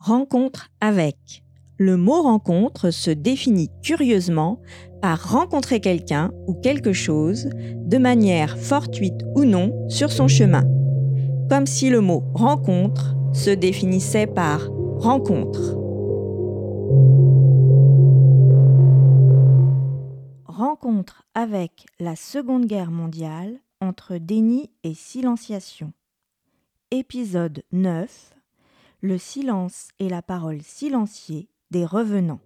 Rencontre avec. Le mot rencontre se définit curieusement par rencontrer quelqu'un ou quelque chose de manière fortuite ou non sur son chemin. Comme si le mot rencontre se définissait par rencontre. Rencontre avec la Seconde Guerre mondiale entre déni et silenciation. Épisode 9. Le silence et la parole silenciée des revenants.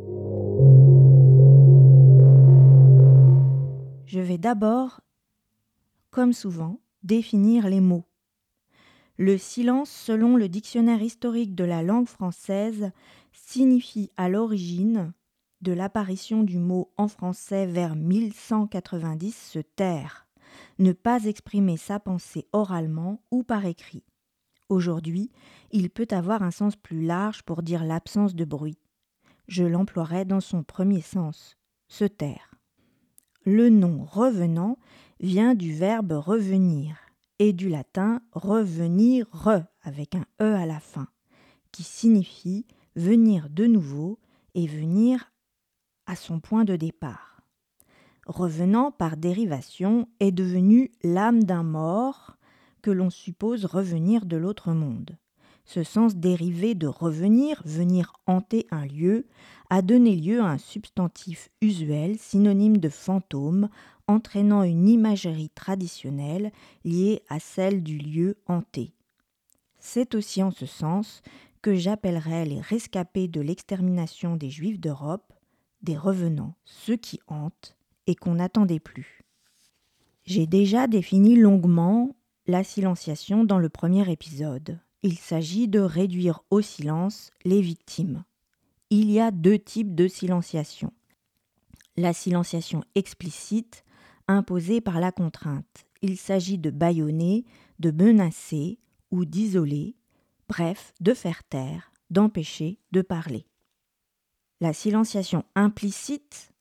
Je vais d'abord, comme souvent, définir les mots. Le silence, selon le dictionnaire historique de la langue française, signifie à l'origine de l'apparition du mot en français vers 1190 se taire, ne pas exprimer sa pensée oralement ou par écrit. Aujourd'hui, il peut avoir un sens plus large pour dire l'absence de bruit. Je l'emploierai dans son premier sens, se taire. Le nom revenant vient du verbe revenir et du latin revenir avec un e à la fin, qui signifie venir de nouveau et venir à son point de départ. Revenant par dérivation est devenu l'âme d'un mort que l'on suppose revenir de l'autre monde. Ce sens dérivé de revenir, venir hanter un lieu, a donné lieu à un substantif usuel synonyme de fantôme, entraînant une imagerie traditionnelle liée à celle du lieu hanté. C'est aussi en ce sens que j'appellerais les rescapés de l'extermination des Juifs d'Europe, des revenants, ceux qui hantent et qu'on n'attendait plus. J'ai déjà défini longuement la silenciation dans le premier épisode. Il s'agit de réduire au silence les victimes. Il y a deux types de silenciation. La silenciation explicite, imposée par la contrainte. Il s'agit de bâillonner, de menacer ou d'isoler, bref, de faire taire, d'empêcher de parler. La silenciation implicite,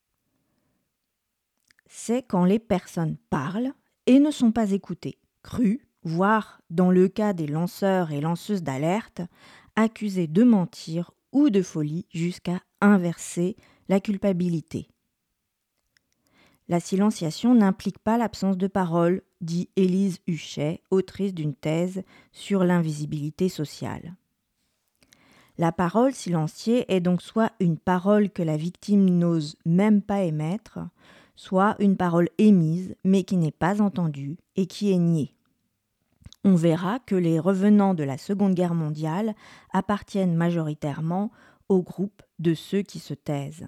c'est quand les personnes parlent et ne sont pas écoutées, crues, voire, dans le cas des lanceurs et lanceuses d'alerte, accusés de mentir ou de folie jusqu'à inverser la culpabilité. La silenciation n'implique pas l'absence de parole, dit Élise Huchet, autrice d'une thèse sur l'invisibilité sociale. La parole silenciée est donc soit une parole que la victime n'ose même pas émettre, soit une parole émise mais qui n'est pas entendue et qui est niée. On verra que les revenants de la Seconde Guerre mondiale appartiennent majoritairement au groupe de ceux qui se taisent.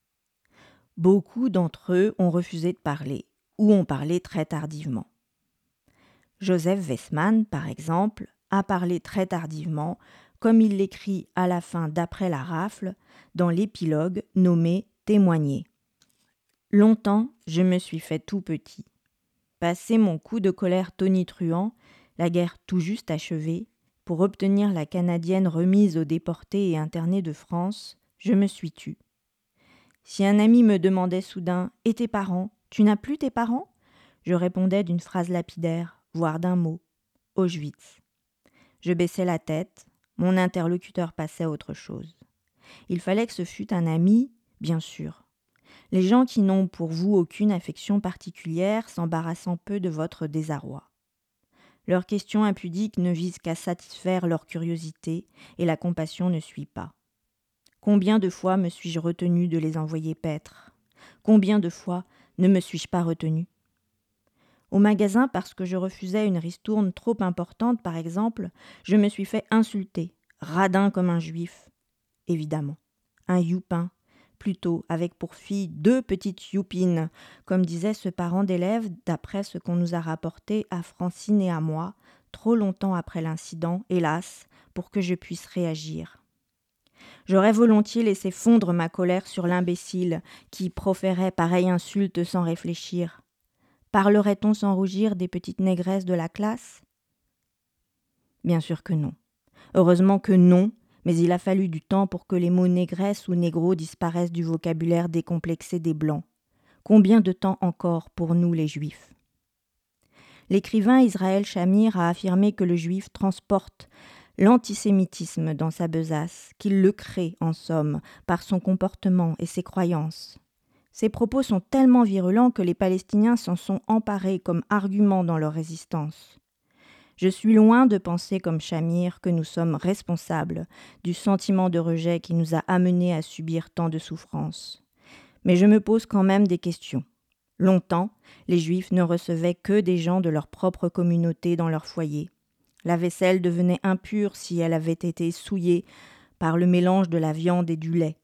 Beaucoup d'entre eux ont refusé de parler ou ont parlé très tardivement. Joseph Wessman, par exemple, a parlé très tardivement, comme il l'écrit à la fin d'Après la rafle, dans l'épilogue nommé « Témoigner ». Longtemps, je me suis fait tout petit. Passé mon coup de colère tonitruant, la guerre tout juste achevée, pour obtenir la Canadienne remise aux déportés et internés de France, je me suis tue. Si un ami me demandait soudain « Et tes parents ? Tu n'as plus tes parents ?» je répondais d'une phrase lapidaire, voire d'un mot « Auschwitz ». Je baissais la tête, mon interlocuteur passait à autre chose. Il fallait que ce fût un ami, bien sûr. Les gens qui n'ont pour vous aucune affection particulière s'embarrassant peu de votre désarroi. Leurs questions impudiques ne visent qu'à satisfaire leur curiosité et la compassion ne suit pas. Combien de fois me suis-je retenu de les envoyer paître ? Combien de fois ne me suis-je pas retenu ? Au magasin, parce que je refusais une ristourne trop importante, par exemple, je me suis fait insulter, radin comme un juif. Évidemment, un youpin, plutôt avec pour fille 2 petites youpines, comme disait ce parent d'élève d'après ce qu'on nous a rapporté à Francine et à moi, trop longtemps après l'incident, hélas, pour que je puisse réagir. J'aurais volontiers laissé fondre ma colère sur l'imbécile qui proférait pareille insulte sans réfléchir. Parlerait-on sans rougir des petites négresses de la classe ? Bien sûr que non. Heureusement que non, mais il a fallu du temps pour que les mots négresse ou négro disparaissent du vocabulaire décomplexé des Blancs. Combien de temps encore pour nous les Juifs ? L'écrivain Israël Shamir a affirmé que le Juif transporte l'antisémitisme dans sa besace, qu'il le crée, en somme, par son comportement et ses croyances. Ces propos sont tellement virulents que les Palestiniens s'en sont emparés comme argument dans leur résistance. Je suis loin de penser comme Shamir que nous sommes responsables du sentiment de rejet qui nous a amenés à subir tant de souffrances. Mais je me pose quand même des questions. Longtemps, les Juifs ne recevaient que des gens de leur propre communauté dans leur foyer. La vaisselle devenait impure si elle avait été souillée par le mélange de la viande et du lait.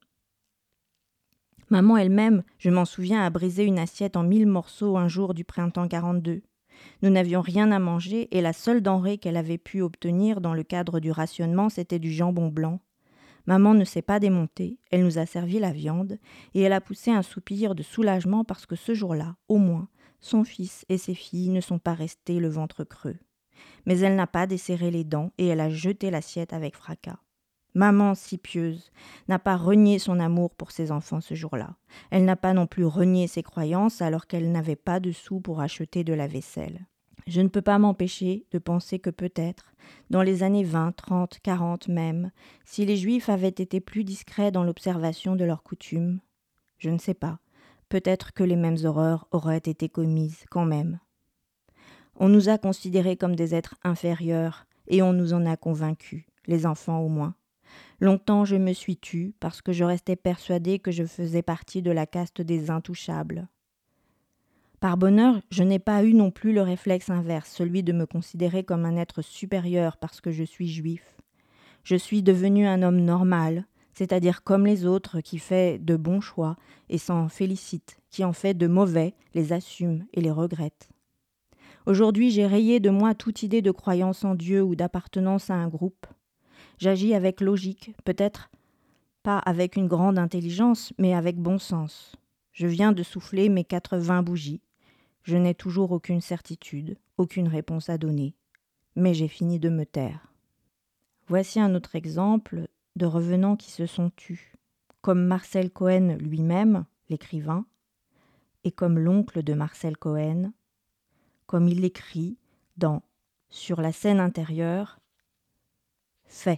Maman elle-même, je m'en souviens, a brisé une assiette en 1000 morceaux un jour du printemps 42. Nous n'avions rien à manger et la seule denrée qu'elle avait pu obtenir dans le cadre du rationnement, c'était du jambon blanc. Maman ne s'est pas démontée, elle nous a servi la viande et elle a poussé un soupir de soulagement parce que ce jour-là, au moins, son fils et ses filles ne sont pas restés le ventre creux. Mais elle n'a pas desserré les dents et elle a jeté l'assiette avec fracas. Maman, si pieuse, n'a pas renié son amour pour ses enfants ce jour-là. Elle n'a pas non plus renié ses croyances alors qu'elle n'avait pas de sous pour acheter de la vaisselle. Je ne peux pas m'empêcher de penser que peut-être, dans les années 20, 30, 40 même, si les Juifs avaient été plus discrets dans l'observation de leurs coutumes, je ne sais pas, peut-être que les mêmes horreurs auraient été commises quand même. On nous a considérés comme des êtres inférieurs et on nous en a convaincus, les enfants au moins. Longtemps je me suis tue parce que je restais persuadée que je faisais partie de la caste des intouchables. Par bonheur, je n'ai pas eu non plus le réflexe inverse, celui de me considérer comme un être supérieur parce que je suis juif. Je suis devenu un homme normal, c'est-à-dire comme les autres qui fait de bons choix et s'en félicite, qui en fait de mauvais, les assume et les regrette. Aujourd'hui, j'ai rayé de moi toute idée de croyance en Dieu ou d'appartenance à un groupe. J'agis avec logique, peut-être pas avec une grande intelligence, mais avec bon sens. Je viens de souffler mes 80 bougies. Je n'ai toujours aucune certitude, aucune réponse à donner. Mais j'ai fini de me taire. Voici un autre exemple de revenants qui se sont tus, comme Marcel Cohen lui-même, l'écrivain, et comme l'oncle de Marcel Cohen, comme il l'écrit dans Sur la scène intérieure, fait.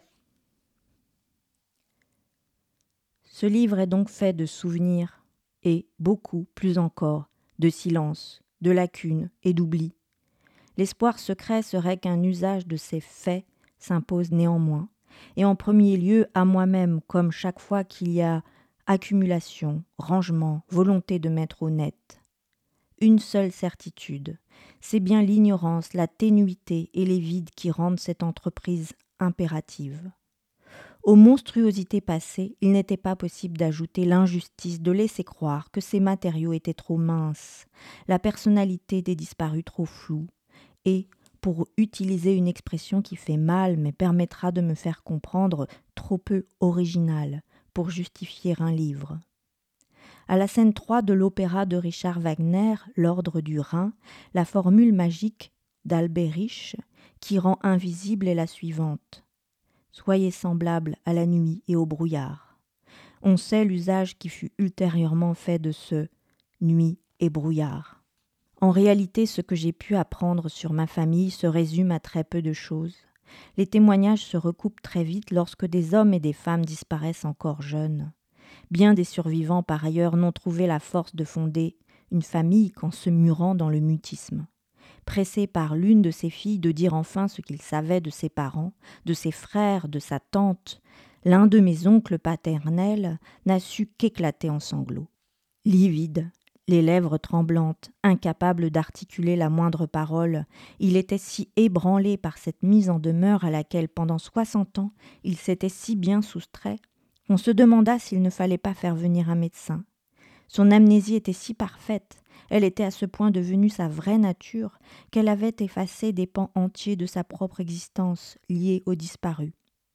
Ce livre est donc fait de souvenirs et, beaucoup plus encore, de silence, de lacunes et d'oubli. L'espoir secret serait qu'un usage de ces faits s'impose néanmoins, et en premier lieu à moi-même, comme chaque fois qu'il y a accumulation, rangement, volonté de mettre au net. Une seule certitude, c'est bien l'ignorance, la ténuité et les vides qui rendent cette entreprise impérative. Aux monstruosités passées, il n'était pas possible d'ajouter l'injustice de laisser croire que ces matériaux étaient trop minces, la personnalité des disparus trop floue, et, pour utiliser une expression qui fait mal mais permettra de me faire comprendre, trop peu originale pour justifier un livre. À la scène 3 de l'opéra de Richard Wagner, L'Ordre du Rhin, la formule magique d'Alberich qui rend invisible est la suivante. Soyez semblables à la nuit et au brouillard. On sait l'usage qui fut ultérieurement fait de ce nuit et brouillard. En réalité, ce que j'ai pu apprendre sur ma famille se résume à très peu de choses. Les témoignages se recoupent très vite lorsque des hommes et des femmes disparaissent encore jeunes. Bien des survivants, par ailleurs, n'ont trouvé la force de fonder une famille qu'en se murant dans le mutisme. Pressé par l'une de ses filles de dire enfin ce qu'il savait de ses parents, de ses frères, de sa tante, l'un de mes oncles paternels n'a su qu'éclater en sanglots. Livide, les lèvres tremblantes, incapable d'articuler la moindre parole, il était si ébranlé par cette mise en demeure à laquelle, pendant 60 ans, il s'était si bien soustrait, qu'on se demanda s'il ne fallait pas faire venir un médecin. Son amnésie était si parfaite, elle était à ce point devenue sa vraie nature, qu'elle avait effacé des pans entiers de sa propre existence liés aux disparus.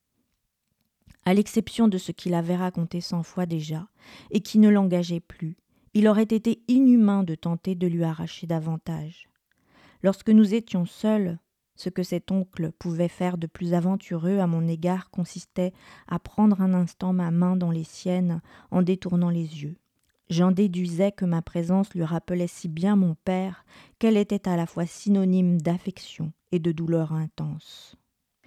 À l'exception de ce qu'il avait raconté 100 fois déjà, et qui ne l'engageait plus, il aurait été inhumain de tenter de lui arracher davantage. Lorsque nous étions seuls, ce que cet oncle pouvait faire de plus aventureux à mon égard consistait à prendre un instant ma main dans les siennes en détournant les yeux. J'en déduisais que ma présence lui rappelait si bien mon père qu'elle était à la fois synonyme d'affection et de douleur intense.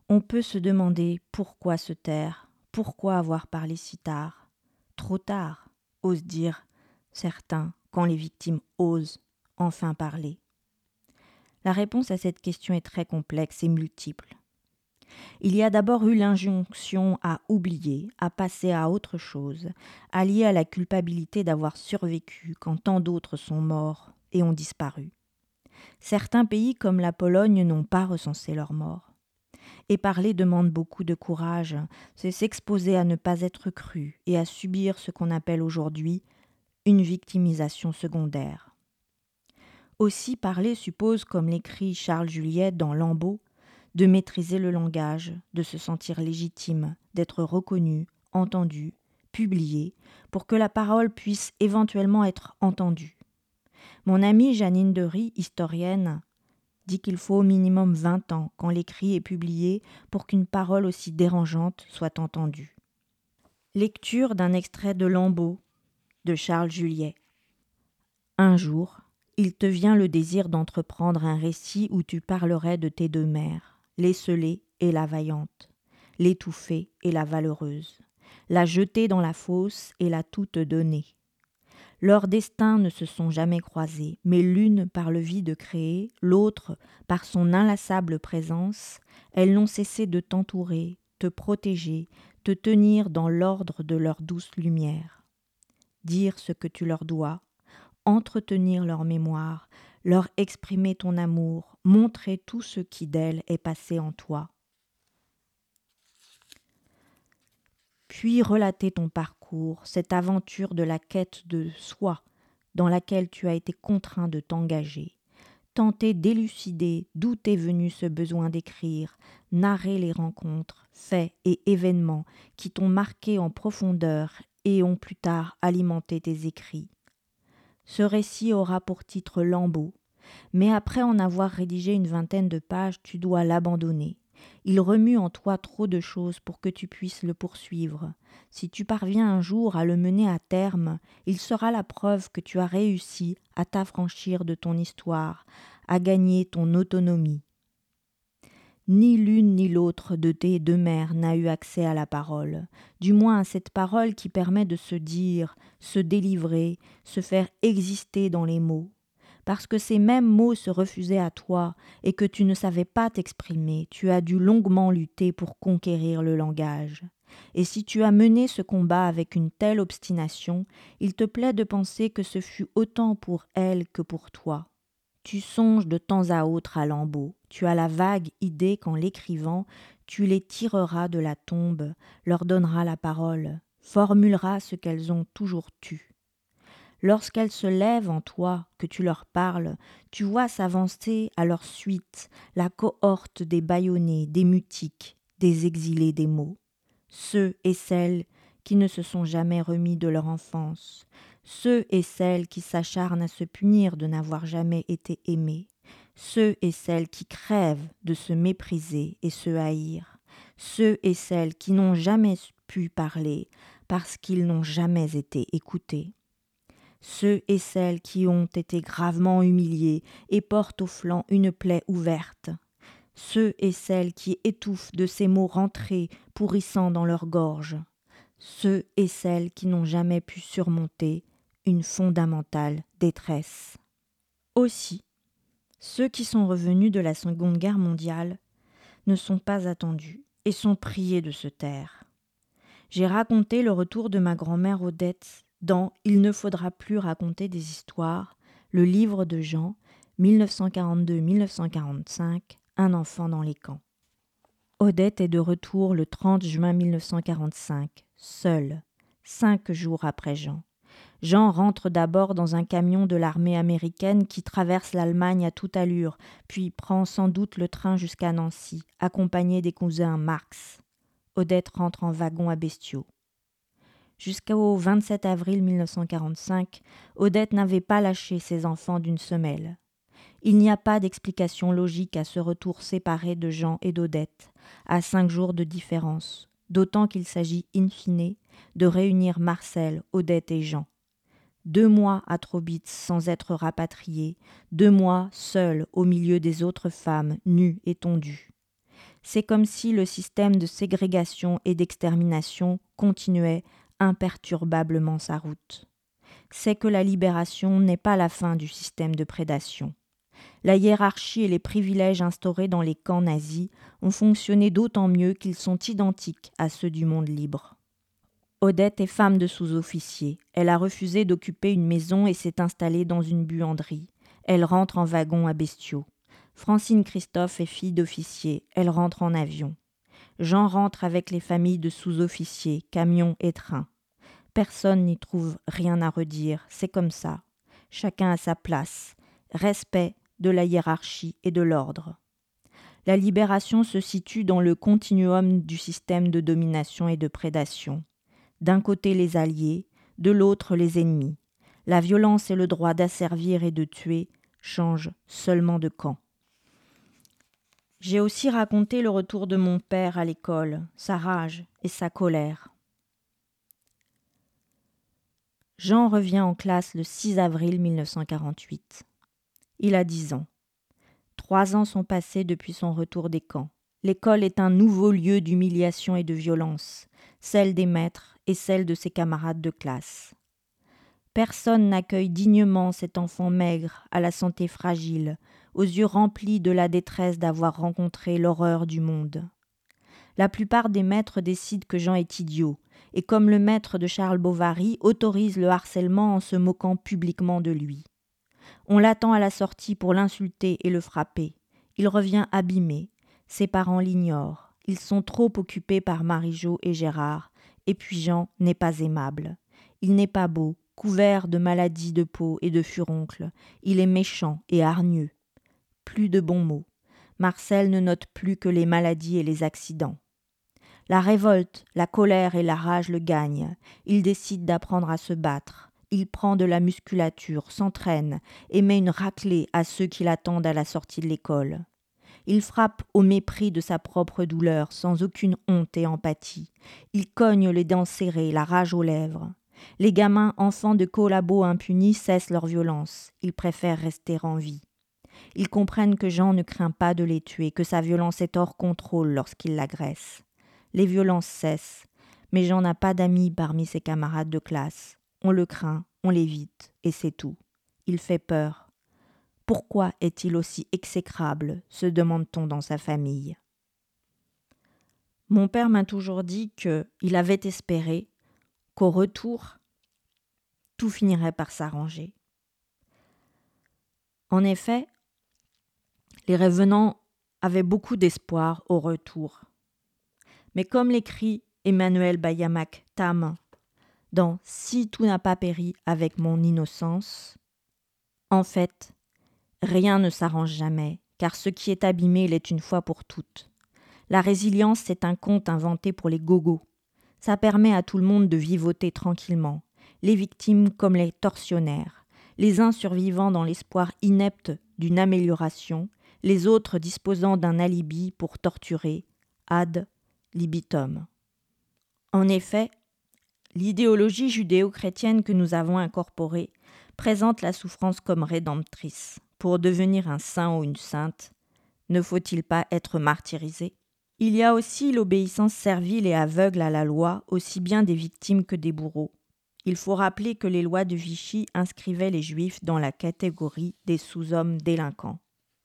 On peut se demander pourquoi se taire, pourquoi avoir parlé si tard. Trop tard, osent dire certains quand les victimes osent enfin parler. La réponse à cette question est très complexe et multiple. Il y a d'abord eu l'injonction à oublier, à passer à autre chose, alliée à la culpabilité d'avoir survécu quand tant d'autres sont morts et ont disparu. Certains pays comme la Pologne n'ont pas recensé leurs morts. Et parler demande beaucoup de courage, c'est s'exposer à ne pas être cru et à subir ce qu'on appelle aujourd'hui une victimisation secondaire. Aussi parler suppose, comme l'écrit Charles Juliet dans Lambeau, de maîtriser le langage, de se sentir légitime, d'être reconnu, entendu, publié, pour que la parole puisse éventuellement être entendue. Mon amie Janine Dery, historienne, dit qu'il faut au minimum 20 ans quand l'écrit est publié pour qu'une parole aussi dérangeante soit entendue. Lecture d'un extrait de Lambeau de Charles Juliet. Un jour, il te vient le désir d'entreprendre un récit où tu parlerais de tes deux mères, l'esselée et la vaillante, l'étouffée et la valeureuse, la jetée dans la fosse et la toute donnée. Leurs destins ne se sont jamais croisés, mais l'une par le vide créé, l'autre par son inlassable présence, elles n'ont cessé de t'entourer, te protéger, te tenir dans l'ordre de leur douce lumière. Dire ce que tu leur dois, entretenir leur mémoire, leur exprimer ton amour, montrer tout ce qui d'elles est passé en toi. Puis relater ton parcours, cette aventure de la quête de soi dans laquelle tu as été contraint de t'engager. Tenter d'élucider d'où t'est venu ce besoin d'écrire, narrer les rencontres, faits et événements qui t'ont marqué en profondeur et ont plus tard alimenté tes écrits. Ce récit aura pour titre Lambeau, mais après en avoir rédigé une 20aine de pages, tu dois l'abandonner. Il remue en toi trop de choses pour que tu puisses le poursuivre. Si tu parviens un jour à le mener à terme, il sera la preuve que tu as réussi à t'affranchir de ton histoire, à gagner ton autonomie. Ni l'une ni l'autre de tes deux mères n'a eu accès à la parole, du moins à cette parole qui permet de se dire, se délivrer, se faire exister dans les mots. Parce que ces mêmes mots se refusaient à toi et que tu ne savais pas t'exprimer, tu as dû longuement lutter pour conquérir le langage. Et si tu as mené ce combat avec une telle obstination, il te plaît de penser que ce fut autant pour elle que pour toi. Tu songes de temps à autre à Lambeau, tu as la vague idée qu'en l'écrivant, tu les tireras de la tombe, leur donneras la parole, formuleras ce qu'elles ont toujours tu. Lorsqu'elles se lèvent en toi, que tu leur parles, tu vois s'avancer à leur suite la cohorte des bâillonnés, des mutiques, des exilés des mots. Ceux et celles qui ne se sont jamais remis de leur enfance, ceux et celles qui s'acharnent à se punir de n'avoir jamais été aimés, ceux et celles qui crèvent de se mépriser et se haïr, ceux et celles qui n'ont jamais pu parler parce qu'ils n'ont jamais été écoutés, ceux et celles qui ont été gravement humiliés et portent au flanc une plaie ouverte, ceux et celles qui étouffent de ces mots rentrés pourrissant dans leur gorge, ceux et celles qui n'ont jamais pu surmonter une fondamentale détresse. Aussi, ceux qui sont revenus de la Seconde Guerre mondiale ne sont pas attendus et sont priés de se taire. J'ai raconté le retour de ma grand-mère Odette dans Il ne faudra plus raconter des histoires, le livre de Jean, 1942-1945, Un enfant dans les camps. Odette est de retour le 30 juin 1945, seule, 5 jours après Jean. Jean rentre d'abord dans un camion de l'armée américaine qui traverse l'Allemagne à toute allure, puis prend sans doute le train jusqu'à Nancy, accompagné des cousins Marx. Odette rentre en wagon à bestiaux. Jusqu'au 27 avril 1945, Odette n'avait pas lâché ses enfants d'une semelle. Il n'y a pas d'explication logique à ce retour séparé de Jean et d'Odette, à 5 jours de différence, d'autant qu'il s'agit in fine de réunir Marcel, Odette et Jean. 2 mois à Trobitz sans être rapatriés, 2 mois seuls au milieu des autres femmes nues et tondues. C'est comme si le système de ségrégation et d'extermination continuait imperturbablement sa route. C'est que la libération n'est pas la fin du système de prédation. La hiérarchie et les privilèges instaurés dans les camps nazis ont fonctionné d'autant mieux qu'ils sont identiques à ceux du monde libre. Odette est femme de sous-officier. Elle a refusé d'occuper une maison et s'est installée dans une buanderie. Elle rentre en wagon à bestiaux. Francine Christophe est fille d'officier. Elle rentre en avion. Jean rentre avec les familles de sous-officiers, camions et trains. Personne n'y trouve rien à redire, c'est comme ça. Chacun a sa place. Respect de la hiérarchie et de l'ordre. La libération se situe dans le continuum du système de domination et de prédation. D'un côté les alliés, de l'autre les ennemis. La violence et le droit d'asservir et de tuer changent seulement de camp. J'ai aussi raconté le retour de mon père à l'école, sa rage et sa colère. Jean revient en classe le 6 avril 1948. Il a 10 ans. 3 ans sont passés depuis son retour des camps. L'école est un nouveau lieu d'humiliation et de violence, celle des maîtres et celle de ses camarades de classe. Personne n'accueille dignement cet enfant maigre, à la santé fragile, aux yeux remplis de la détresse d'avoir rencontré l'horreur du monde. La plupart des maîtres décident que Jean est idiot, et comme le maître de Charles Bovary, autorise le harcèlement en se moquant publiquement de lui. On l'attend à la sortie pour l'insulter et le frapper. Il revient abîmé. Ses parents l'ignorent. Ils sont trop occupés par Marie-Jo et Gérard, et puis Jean n'est pas aimable. Il n'est pas beau, couvert de maladies de peau et de furoncles. Il est méchant et hargneux. Plus de bons mots. Marcel ne note plus que les maladies et les accidents. La révolte, la colère et la rage le gagnent. Il décide d'apprendre à se battre. Il prend de la musculature, s'entraîne et met une raclée à ceux qui l'attendent à la sortie de l'école. Il frappe au mépris de sa propre douleur, sans aucune honte et empathie. Il cogne les dents serrées, la rage aux lèvres. Les gamins, enfants de collabos impunis, cessent leur violence. Ils préfèrent rester en vie. Ils comprennent que Jean ne craint pas de les tuer, que sa violence est hors contrôle lorsqu'il l'agresse. Les violences cessent, mais Jean n'a pas d'amis parmi ses camarades de classe. On le craint, on l'évite, et c'est tout. Il fait peur. Pourquoi est-il aussi exécrable, se demande-t-on dans sa famille. Mon père m'a toujours dit qu'il avait espéré qu'au retour, tout finirait par s'arranger. En effet, les revenants avaient beaucoup d'espoir au retour. Mais comme l'écrit Emmanuel Bayamak Tam dans « Si tout n'a pas péri avec mon innocence », en fait, rien ne s'arrange jamais, car ce qui est abîmé l'est une fois pour toutes. La résilience, c'est un conte inventé pour les gogos. Ça permet à tout le monde de vivoter tranquillement, les victimes comme les tortionnaires, les uns survivant dans l'espoir inepte d'une amélioration, les autres disposant d'un alibi pour torturer, ad libitum. En effet, l'idéologie judéo-chrétienne que nous avons incorporée présente la souffrance comme rédemptrice. Pour devenir un saint ou une sainte, ne faut-il pas être martyrisé ? Il y a aussi l'obéissance servile et aveugle à la loi, aussi bien des victimes que des bourreaux. Il faut rappeler que les lois de Vichy inscrivaient les Juifs dans la catégorie des sous-hommes délinquants.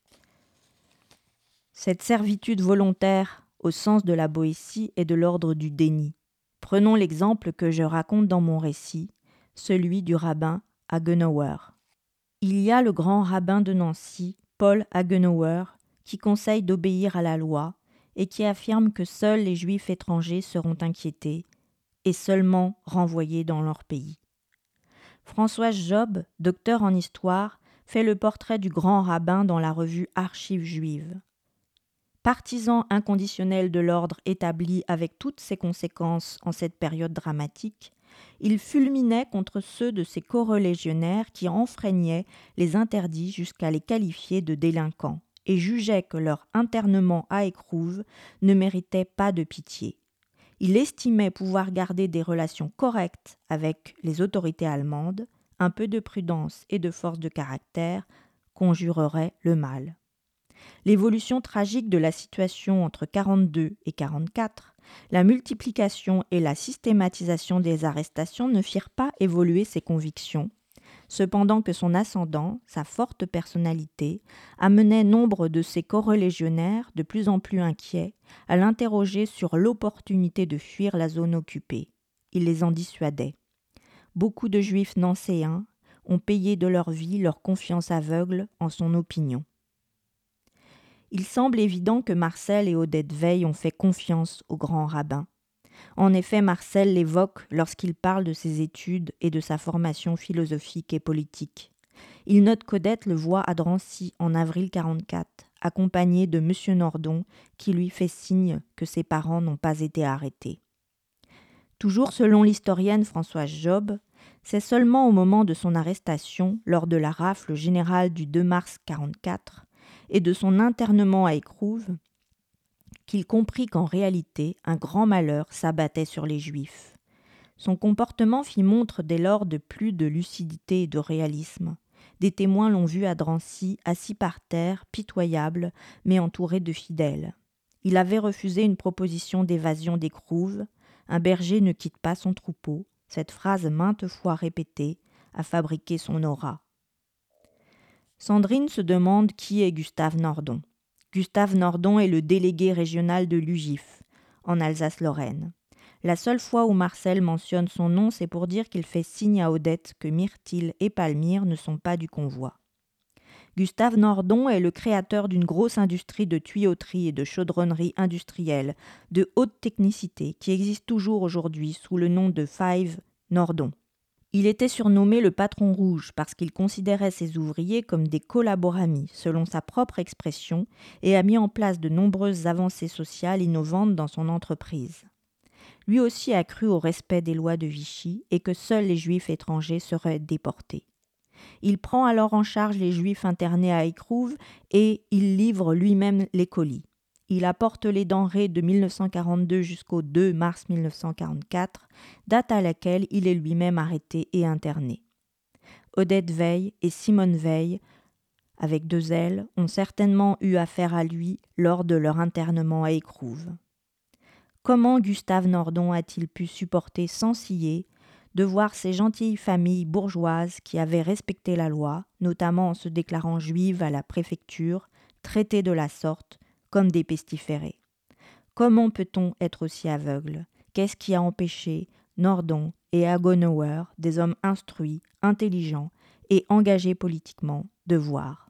Cette servitude volontaire, au sens de la Boétie, est de l'ordre du déni. Prenons l'exemple que je raconte dans mon récit, celui du rabbin Hagenauer. Il y a le grand rabbin de Nancy, Paul Hagenauer, qui conseille d'obéir à la loi et qui affirme que seuls les Juifs étrangers seront inquiétés et seulement renvoyés dans leur pays. Françoise Job, docteur en histoire, fait le portrait du grand rabbin dans la revue Archives juives. Partisan inconditionnel de l'ordre établi avec toutes ses conséquences en cette période dramatique, il fulminait contre ceux de ses corélégionnaires qui enfreignaient les interdits jusqu'à les qualifier de délinquants et jugeait que leur internement à Écrouves ne méritait pas de pitié. Il estimait pouvoir garder des relations correctes avec les autorités allemandes, un peu de prudence et de force de caractère conjurerait le mal. L'évolution tragique de la situation entre 42 et 44, la multiplication et la systématisation des arrestations ne firent pas évoluer ses convictions, cependant que son ascendant, sa forte personnalité, amenait nombre de ses corréligionnaires, de plus en plus inquiets, à l'interroger sur l'opportunité de fuir la zone occupée. Il les en dissuadait. Beaucoup de Juifs nancéens ont payé de leur vie leur confiance aveugle en son opinion. Il semble évident que Marcel et Odette Veil ont fait confiance au grand rabbin. En effet, Marcel l'évoque lorsqu'il parle de ses études et de sa formation philosophique et politique. Il note qu'Odette le voit à Drancy en avril 44, accompagné de M. Nordon, qui lui fait signe que ses parents n'ont pas été arrêtés. Toujours selon l'historienne Françoise Job, c'est seulement au moment de son arrestation, lors de la rafle générale du 2 mars 44, et de son internement à Écrouves, qu'il comprit qu'en réalité, un grand malheur s'abattait sur les Juifs. Son comportement fit montre dès lors de plus de lucidité et de réalisme. Des témoins l'ont vu à Drancy, assis par terre, pitoyable, mais entouré de fidèles. Il avait refusé une proposition d'évasion d'Écrouves. Un berger ne quitte pas son troupeau. Cette phrase maintes fois répétée a fabriqué son aura. Sandrine se demande qui est Gustave Nordon. Gustave Nordon est le délégué régional de l'UGIF, en Alsace-Lorraine. La seule fois où Marcel mentionne son nom, c'est pour dire qu'il fait signe à Odette que Myrtille et Palmyre ne sont pas du convoi. Gustave Nordon est le créateur d'une grosse industrie de tuyauterie et de chaudronnerie industrielle de haute technicité qui existe toujours aujourd'hui sous le nom de Five Nordon. Il était surnommé le patron rouge parce qu'il considérait ses ouvriers comme des collaboramis, selon sa propre expression, et a mis en place de nombreuses avancées sociales innovantes dans son entreprise. Lui aussi a cru au respect des lois de Vichy et que seuls les Juifs étrangers seraient déportés. Il prend alors en charge les Juifs internés à Écrouves et il livre lui-même les colis. Il apporte les denrées de 1942 jusqu'au 2 mars 1944, date à laquelle il est lui-même arrêté et interné. Odette Veil et Simone Veil, avec 2 L, ont certainement eu affaire à lui lors de leur internement à Écrouves. Comment Gustave Nordon a-t-il pu supporter sans ciller de voir ces gentilles familles bourgeoises qui avaient respecté la loi, notamment en se déclarant juives à la préfecture, traitées de la sorte comme des pestiférés? Comment peut-on être aussi aveugle? Qu'est-ce qui a empêché Nordon et Agonauer, des hommes instruits, intelligents et engagés politiquement, de voir?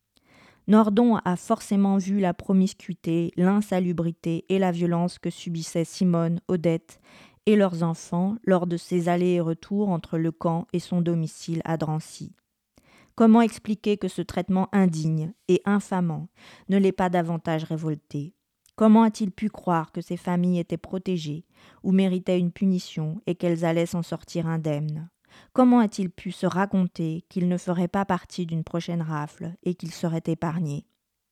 Nordon a forcément vu la promiscuité, l'insalubrité et la violence que subissaient Simone, Odette et leurs enfants lors de ces allers et retours entre le camp et son domicile à Drancy. Comment expliquer que ce traitement indigne et infamant ne l'ait pas davantage révolté? Comment a-t-il pu croire que ces familles étaient protégées ou méritaient une punition et qu'elles allaient s'en sortir indemnes? Comment a-t-il pu se raconter qu'il ne ferait pas partie d'une prochaine rafle et qu'il serait épargné?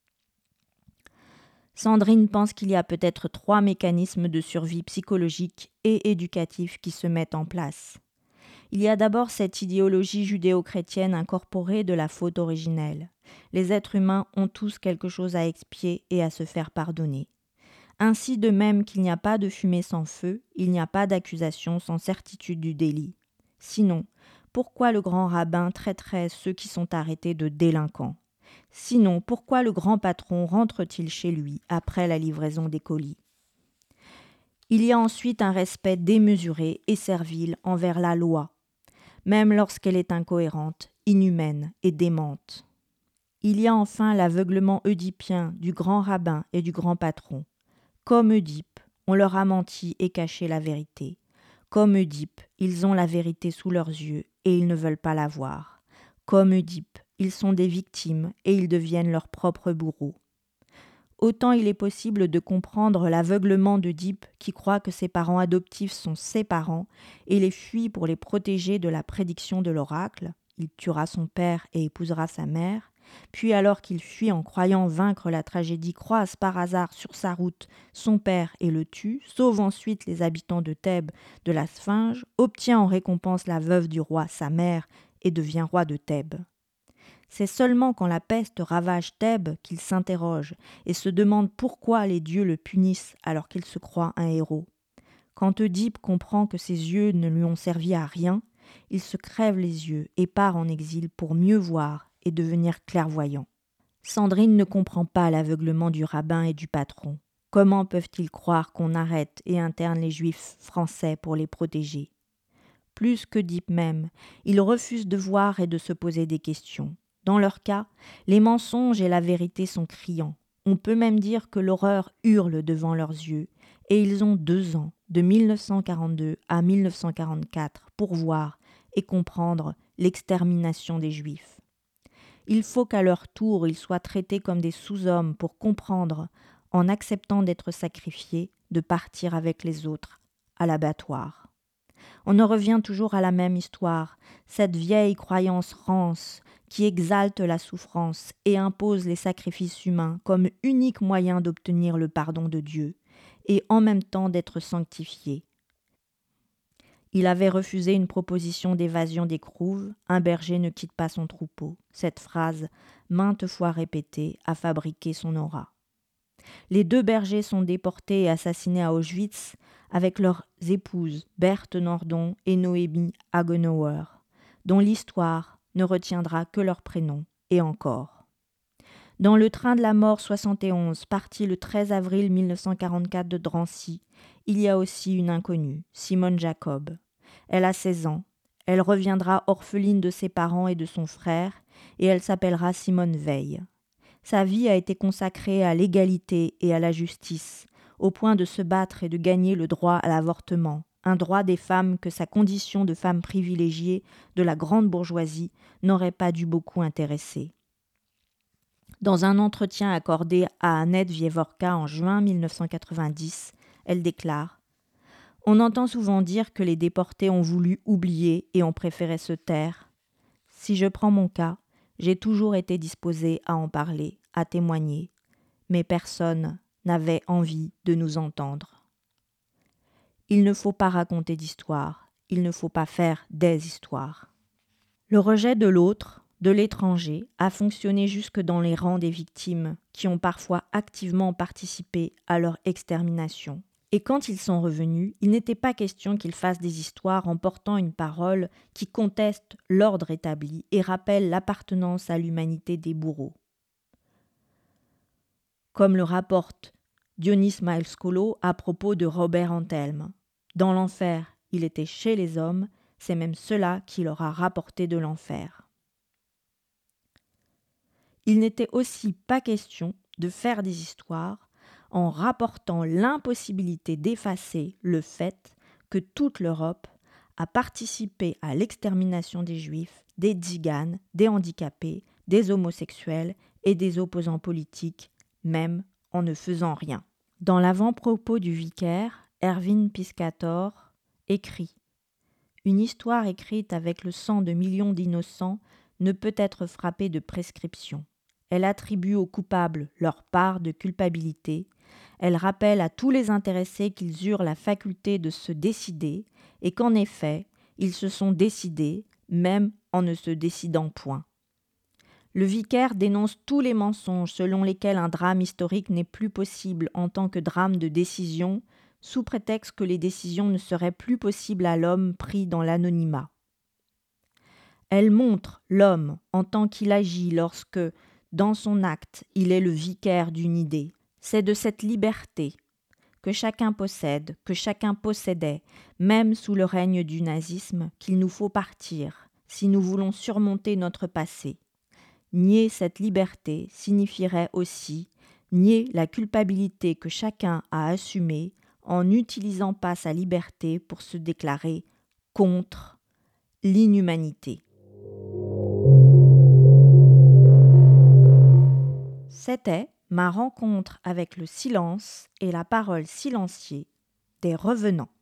Sandrine pense qu'il y a peut-être 3 mécanismes de survie psychologique et éducatif qui se mettent en place. Il y a d'abord cette idéologie judéo-chrétienne incorporée de la faute originelle. Les êtres humains ont tous quelque chose à expier et à se faire pardonner. Ainsi de même qu'il n'y a pas de fumée sans feu, il n'y a pas d'accusation sans certitude du délit. Sinon, pourquoi le grand rabbin traiterait ceux qui sont arrêtés de délinquants? Sinon, pourquoi le grand patron rentre-t-il chez lui après la livraison des colis? Il y a ensuite un respect démesuré et servile envers la loi, même lorsqu'elle est incohérente, inhumaine et démente. Il y a enfin l'aveuglement oedipien du grand rabbin et du grand patron. Comme Oedipe, on leur a menti et caché la vérité. Comme Oedipe, ils ont la vérité sous leurs yeux et ils ne veulent pas la voir. Comme Oedipe, ils sont des victimes et ils deviennent leurs propres bourreaux. Autant il est possible de comprendre l'aveuglement d'Oedipe qui croit que ses parents adoptifs sont ses parents et les fuit pour les protéger de la prédiction de l'oracle. Il tuera son père et épousera sa mère. Puis alors qu'il fuit en croyant vaincre la tragédie, croise par hasard sur sa route son père et le tue, sauve ensuite les habitants de Thèbes de la Sphinge, obtient en récompense la veuve du roi, sa mère, et devient roi de Thèbes. C'est seulement quand la peste ravage Thèbes qu'il s'interroge et se demande pourquoi les dieux le punissent alors qu'il se croit un héros. Quand Oedipe comprend que ses yeux ne lui ont servi à rien, il se crève les yeux et part en exil pour mieux voir et devenir clairvoyant. Sandrine ne comprend pas l'aveuglement du rabbin et du patron. Comment peuvent-ils croire qu'on arrête et interne les juifs français pour les protéger ? Plus qu'Oedipe même, ils refusent de voir et de se poser des questions. Dans leur cas, les mensonges et la vérité sont criants. On peut même dire que l'horreur hurle devant leurs yeux, et ils ont 2 ans, de 1942 à 1944, pour voir et comprendre l'extermination des Juifs. Il faut qu'à leur tour, ils soient traités comme des sous-hommes pour comprendre, en acceptant d'être sacrifiés, de partir avec les autres à l'abattoir. On en revient toujours à la même histoire, cette vieille croyance rance qui exalte la souffrance et impose les sacrifices humains comme unique moyen d'obtenir le pardon de Dieu et en même temps d'être sanctifié. Il avait refusé une proposition d'évasion d'Écrouves, un berger ne quitte pas son troupeau. Cette phrase, maintes fois répétée, a fabriqué son aura. Les 2 bergers sont déportés et assassinés à Auschwitz avec leurs épouses Berthe Nordon et Noémie Hagenauer, dont l'histoire ne retiendra que leur prénom, et encore. Dans le train de la mort 71, parti le 13 avril 1944 de Drancy, il y a aussi une inconnue, Simone Jacob. Elle a 16 ans, elle reviendra orpheline de ses parents et de son frère, et elle s'appellera Simone Veil. Sa vie a été consacrée à l'égalité et à la justice, au point de se battre et de gagner le droit à l'avortement, un droit des femmes que sa condition de femme privilégiée de la grande bourgeoisie n'aurait pas dû beaucoup intéresser. Dans un entretien accordé à Annette Wieworka en juin 1990, elle déclare « On entend souvent dire que les déportés ont voulu oublier et ont préféré se taire. Si je prends mon cas, j'ai toujours été disposée à en parler, à témoigner, mais personne n'avait envie de nous entendre. Il ne faut pas raconter d'histoires, il ne faut pas faire des histoires. » Le rejet de l'autre, de l'étranger, a fonctionné jusque dans les rangs des victimes, qui ont parfois activement participé à leur extermination. Et quand ils sont revenus, il n'était pas question qu'ils fassent des histoires en portant une parole qui conteste l'ordre établi et rappelle l'appartenance à l'humanité des bourreaux. Comme le rapporte Dionys Miles-Colo à propos de Robert Antelme. Dans l'enfer, il était chez les hommes, c'est même cela qui leur a rapporté de l'enfer. Il n'était aussi pas question de faire des histoires en rapportant l'impossibilité d'effacer le fait que toute l'Europe a participé à l'extermination des Juifs, des tziganes, des handicapés, des homosexuels et des opposants politiques, même en ne faisant rien. Dans l'avant-propos du vicaire, Erwin Piscator écrit « Une histoire écrite avec le sang de millions d'innocents ne peut être frappée de prescription. Elle attribue aux coupables leur part de culpabilité, elle rappelle à tous les intéressés qu'ils eurent la faculté de se décider et qu'en effet, ils se sont décidés, même en ne se décidant point. Le vicaire dénonce tous les mensonges selon lesquels un drame historique n'est plus possible en tant que drame de décision, sous prétexte que les décisions ne seraient plus possibles à l'homme pris dans l'anonymat. Elle montre l'homme en tant qu'il agit lorsque, dans son acte, il est le vicaire d'une idée. C'est de cette liberté que chacun possède, que chacun possédait, même sous le règne du nazisme, qu'il nous faut partir, si nous voulons surmonter notre passé. Nier cette liberté signifierait aussi nier la culpabilité que chacun a assumée en n'utilisant pas sa liberté pour se déclarer contre l'inhumanité. C'était ma rencontre avec le silence et la parole silenciée des revenants.